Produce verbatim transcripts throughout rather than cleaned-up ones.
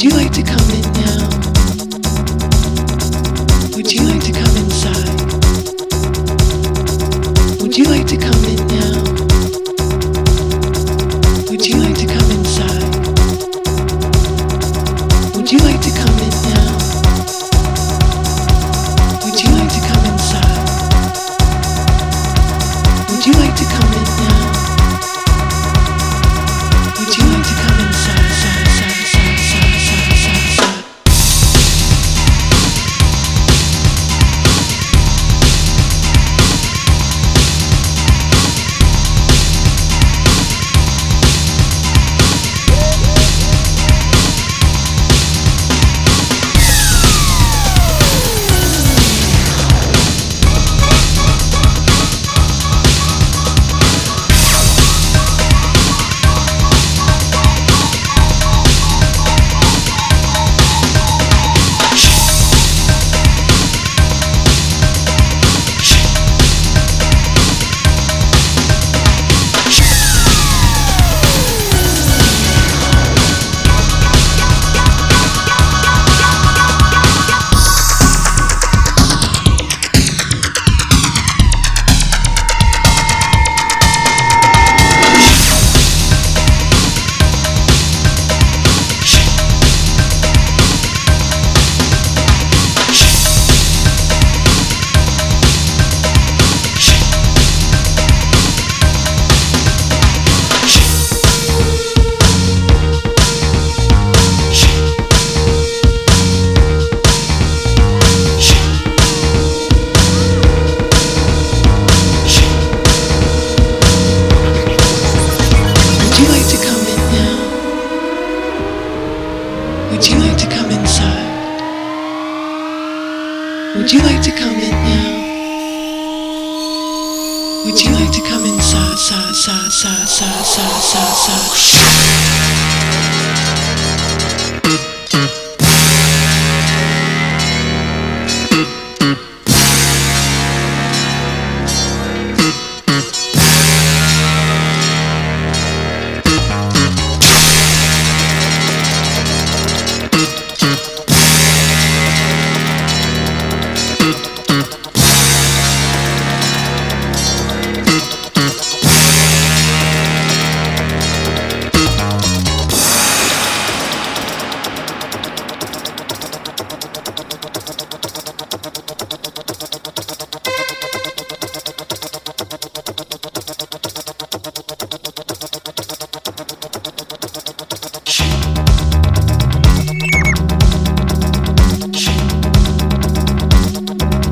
you like to come in now? Would you like to come inside? Would you like to come in now? Would you like to come inside? Would you like to come in now? Would you like to come inside? Would you like to come in now? Would you like to come inside? Side, side, side, side, side, side, side. Would you like to come inside? Would you like to come in now? Would you like to come inside, side, side, side, side, side, side, side?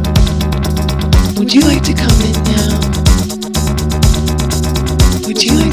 Would you like to come in now? Would you like